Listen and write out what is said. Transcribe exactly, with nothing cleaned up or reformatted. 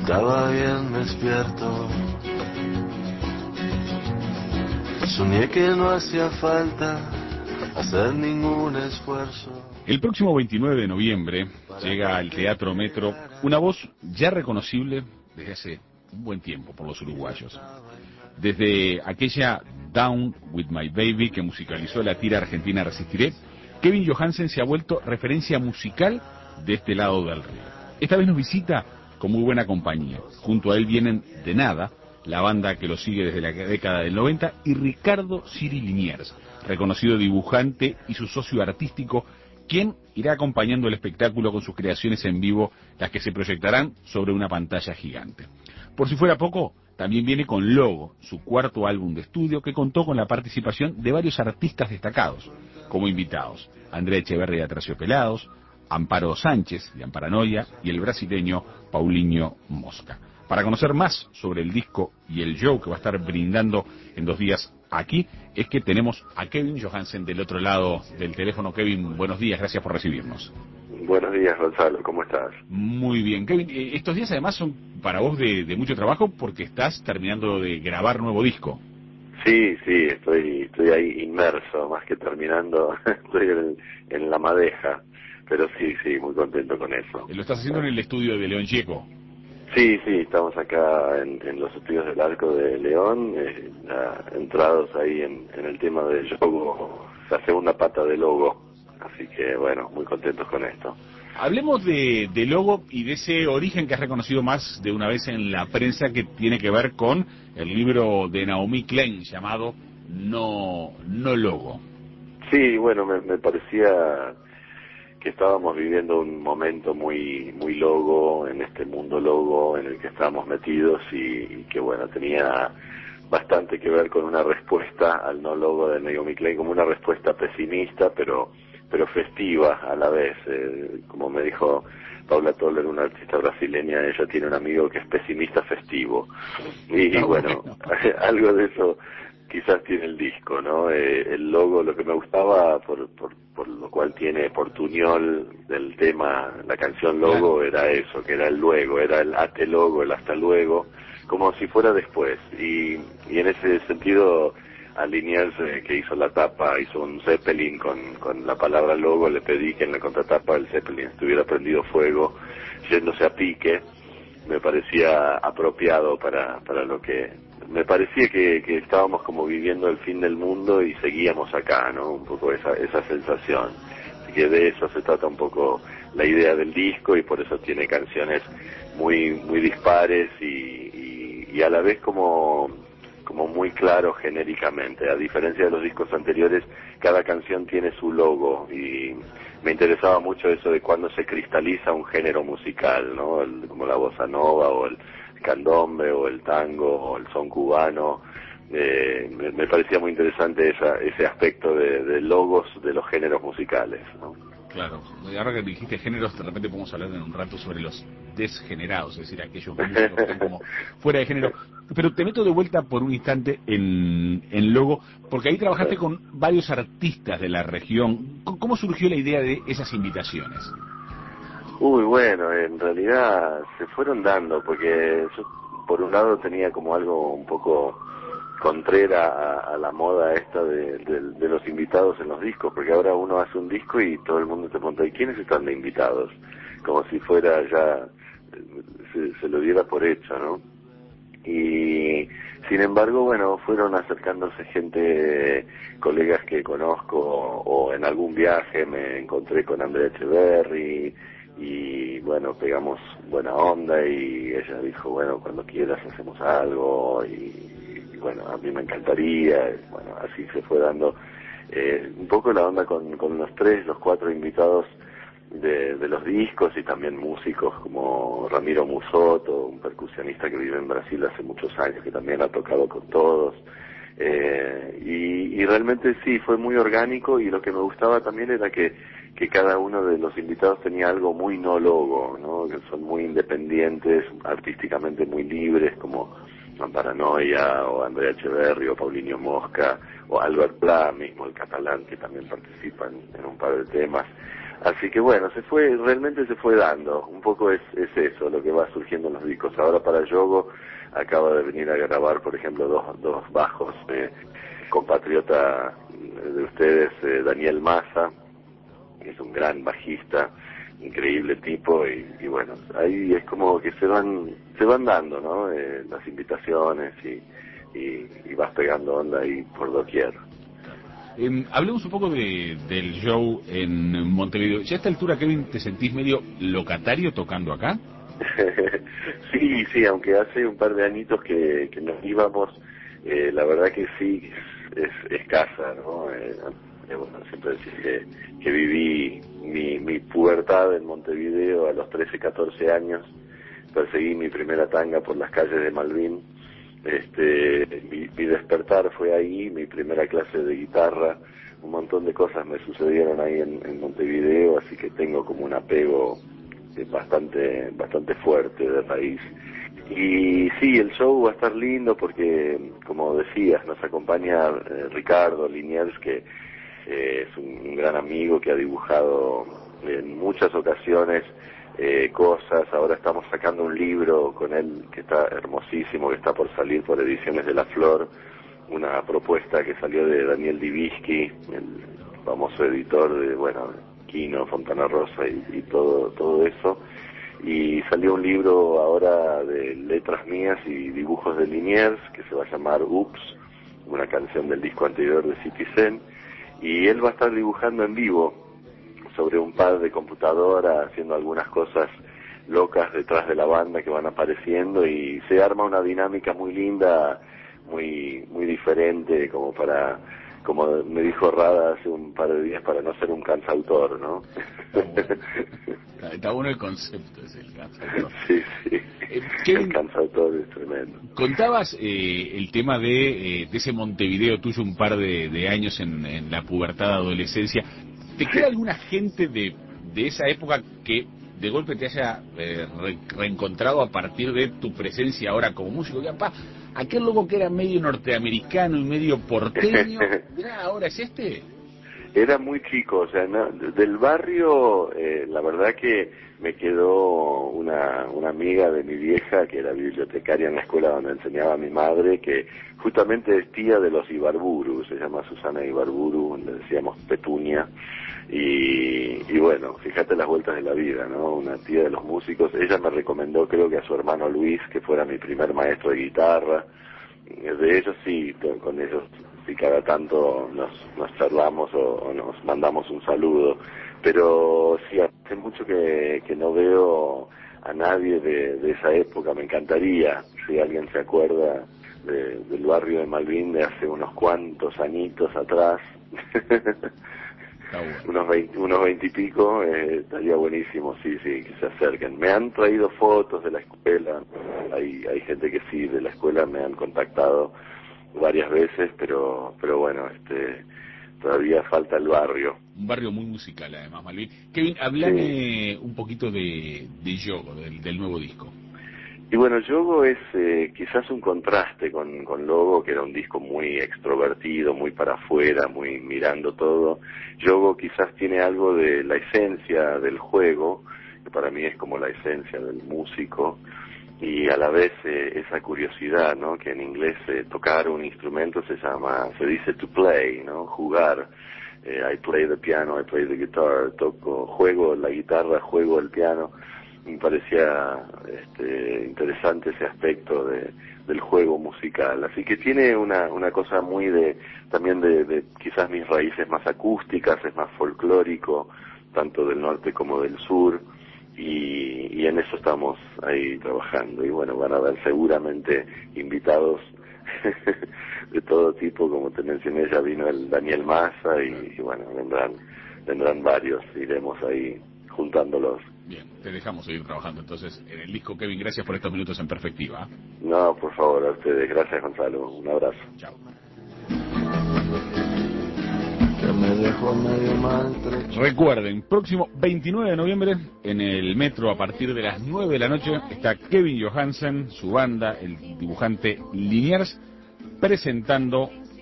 estaba bien despierto. Soñé que no hacía falta hacer ningún esfuerzo. El próximo veintinueve de noviembre llega al Teatro Metro una voz ya reconocible desde hace un buen tiempo por los uruguayos. Desde aquella Down With My Baby que musicalizó la tira argentina Resistiré, Kevin Johansen se ha vuelto referencia musical de este lado del río. Esta vez nos visita con muy buena compañía. Junto a él vienen De Nada, la banda que lo sigue desde la década del noventa, y Ricardo Siri Liniers, reconocido dibujante y su socio artístico, quien irá acompañando el espectáculo con sus creaciones en vivo, las que se proyectarán sobre una pantalla gigante. Por si fuera poco, también viene con Logo, su cuarto álbum de estudio, que contó con la participación de varios artistas destacados como invitados: Andrea Echeverri de Aterciopelados, Amparo Sánchez de Amparanoia y el brasileño Paulinho Mosca. Para conocer más sobre el disco y el show que va a estar brindando en dos días aquí, es que tenemos a Kevin Johansen del otro lado del teléfono. Kevin, buenos días, gracias por recibirnos. Buenos días, Gonzalo, ¿cómo estás? Muy bien. Kevin, estos días además son para vos de, de mucho trabajo porque estás terminando de grabar nuevo disco. Sí, sí, estoy estoy ahí inmerso, más que terminando, estoy en, en la madeja, pero sí, sí, muy contento con eso. Lo estás haciendo en el estudio de León Gieco. Sí, sí, estamos acá en, en los estudios del Arco de León, eh, ya entrados ahí en, en el tema del logo, la segunda pata del logo, así que bueno, muy contentos con esto. Hablemos de, de Logo y de ese origen que has reconocido más de una vez en la prensa, que tiene que ver con el libro de Naomi Klein llamado No, no Logo. Sí, bueno, me, me parecía que estábamos viviendo un momento muy muy logo en este mundo logo en el que estábamos metidos y, y que bueno, tenía bastante que ver con una respuesta al no logo de Naomi Klein, como una respuesta pesimista pero pero festiva a la vez. Eh, como me dijo Paula Toller, una artista brasileña, ella tiene un amigo que es pesimista festivo y, y bueno, algo de eso quizás tiene el disco, ¿no? Eh, el logo, lo que me gustaba, por, por, por lo cual tiene portuñol del tema, la canción Logo, era eso, que era el luego, era el ate logo, el hasta luego, como si fuera después. Y, y en ese sentido, a Liniers, eh, que hizo la tapa, hizo un Zeppelin con, con la palabra logo, le pedí que en la contratapa del Zeppelin estuviera prendido fuego, yéndose a pique. Me parecía apropiado para, para lo que... Me parecía que, que estábamos como viviendo el fin del mundo y seguíamos acá, ¿no? Un poco esa, esa sensación. Así que de eso se trata un poco la idea del disco y por eso tiene canciones muy muy dispares y, y, y a la vez como, como muy claro genéricamente. A diferencia de los discos anteriores, cada canción tiene su logo y me interesaba mucho eso de cuando se cristaliza un género musical, ¿no? El, como la bossa nova o el candombe o el tango o el son cubano. Eh, me, me parecía muy interesante esa, ese aspecto de, de logos de los géneros musicales, ¿no? Claro, ahora que dijiste géneros, de repente podemos hablar en un rato sobre los desgenerados, es decir, aquellos músicos que están como fuera de género. Pero te meto de vuelta por un instante en, en Logo, porque ahí trabajaste con varios artistas de la región. ¿Cómo surgió la idea de esas invitaciones? Uy, bueno, en realidad se fueron dando, porque yo por un lado tenía como algo un poco contrera a, a la moda esta de, de, de los invitados en los discos, porque ahora uno hace un disco y todo el mundo te pregunta, ¿y quiénes están de invitados? Como si fuera ya, se, se lo diera por hecho, ¿no? Y sin embargo, bueno, fueron acercándose gente, colegas que conozco, o en algún viaje me encontré con Andrea Echeverri, y bueno, pegamos buena onda y ella dijo, bueno, cuando quieras hacemos algo, y, y bueno, a mí me encantaría, y bueno, así se fue dando eh, un poco la onda con, con los tres, los cuatro invitados de, de los discos y también músicos como Ramiro Musoto, un percusionista que vive en Brasil hace muchos años, que también ha tocado con todos. Eh, y, y realmente sí, fue muy orgánico y lo que me gustaba también era que, que cada uno de los invitados tenía algo muy no logo, ¿no? Que son muy independientes, artísticamente muy libres, como Amparanoia o Andrea Echeverri o Paulinho Mosca o Albert Pla, mismo el catalán, que también participa en, en un par de temas. Así que bueno, se fue, realmente se fue dando, un poco es, es eso lo que va surgiendo en los discos. Ahora para Yogo acaba de venir a grabar, por ejemplo, dos, dos bajos, eh, compatriota de ustedes, eh, Daniel Massa, que es un gran bajista, increíble tipo, y, y bueno, ahí es como que se van se van dando, ¿no? Eh, las invitaciones y, y, y vas pegando onda ahí por doquier. Eh, hablemos un poco de, del show en Montevideo. ¿Ya a esta altura, Kevin, te sentís medio locatario tocando acá? Sí, sí, aunque hace un par de añitos que, que nos íbamos, eh, la verdad que sí, es, es casa, ¿no? Eh, bueno, siempre decir que, que viví mi, mi pubertad en Montevideo a los trece, catorce años, perseguí mi primera tanga por las calles de Malvin, este, mi, mi despertar fue ahí, mi primera clase de guitarra, un montón de cosas me sucedieron ahí en, en Montevideo, así que tengo como un apego bastante bastante fuerte de raíz. Y sí, el show va a estar lindo porque, como decías, nos acompaña eh, Ricardo Liniers, que eh, es un, un gran amigo que ha dibujado en muchas ocasiones eh, cosas. Ahora estamos sacando un libro con él que está hermosísimo, que está por salir por Ediciones de la Flor, una propuesta que salió de Daniel Divisky, el famoso editor de, bueno, Quino, Fontana Rosa y, y todo todo eso, y salió un libro ahora de letras mías y dibujos de Liniers que se va a llamar Ups, una canción del disco anterior de Citizen, y él va a estar dibujando en vivo sobre un pad de computadora, haciendo algunas cosas locas detrás de la banda que van apareciendo, y se arma una dinámica muy linda, muy muy diferente, como para, como me dijo Rada hace un par de días, para no ser un cansautor, ¿no? Está bueno, está bueno el concepto, es el cansautor. Sí, sí, Eh, Kevin, el cansautor es tremendo. Contabas eh, el tema de, eh, de ese Montevideo tuyo un par de, de años en, en la pubertad, adolescencia. ¿Te queda alguna gente de, de esa época que de golpe te haya eh, re, reencontrado a partir de tu presencia ahora como músico? Y, apá, aquel loco que era medio norteamericano y medio porteño, mirá, ahora es este. Era muy chico, o sea, no, del barrio, eh, la verdad que me quedó una, una amiga de mi vieja, que era bibliotecaria en la escuela donde enseñaba a mi madre, que justamente es tía de los Ibarburu, se llama Susana Ibarburu, le decíamos Petunia, y, y bueno, fíjate las vueltas de la vida, ¿no? Una tía de los músicos. Ella me recomendó, creo que a su hermano Luis, que fuera mi primer maestro de guitarra. De ellos sí, con ellos sí, cada tanto nos, nos charlamos o, o nos mandamos un saludo, pero sí, hace mucho que, que no veo a nadie de, de esa época. Me encantaría, si alguien se acuerda de, del barrio de Malvin de hace unos cuantos añitos atrás, Bueno. unos veinte, unos veinte y pico, eh, estaría buenísimo, sí, sí, que se acerquen. Me han traído fotos de la escuela, hay, hay gente que sí, de la escuela me han contactado varias veces, pero pero bueno, este todavía falta el barrio. Un barrio muy musical, además, Malvin. Kevin, hablame Sí. un poquito de, de Yogo, del, del nuevo disco. Y bueno, Yogo es eh, quizás un contraste con, con Logo, que era un disco muy extrovertido, muy para afuera, muy mirando todo. Yogo quizás tiene algo de la esencia del juego, que para mí es como la esencia del músico, y a la vez eh, esa curiosidad, ¿no? Que en inglés eh, tocar un instrumento se llama, se dice to play, ¿no? Jugar. Eh, I play the piano, I play the guitar, toco, juego la guitarra, juego el piano. Me parecía este, interesante ese aspecto de, del juego musical, así que tiene una, una cosa muy de, también de, de quizás mis raíces más acústicas, es más folclórico, tanto del norte como del sur, y, y en eso estamos ahí trabajando, y bueno, van a haber seguramente invitados de todo tipo, como te mencioné, ya vino el Daniel Massa, y, y bueno, vendrán, vendrán varios, iremos ahí juntándolos. Bien, te dejamos seguir trabajando entonces en el disco. Kevin, gracias por estos minutos en perspectiva. No, por favor, a ustedes. Gracias, Gonzalo. Un abrazo. Chao. Que me dejó medio maltrecho. Recuerden, próximo veintinueve de noviembre, en el Metro, a partir de las nueve de la noche, está Kevin Johansen, su banda, el dibujante Liniers, presentando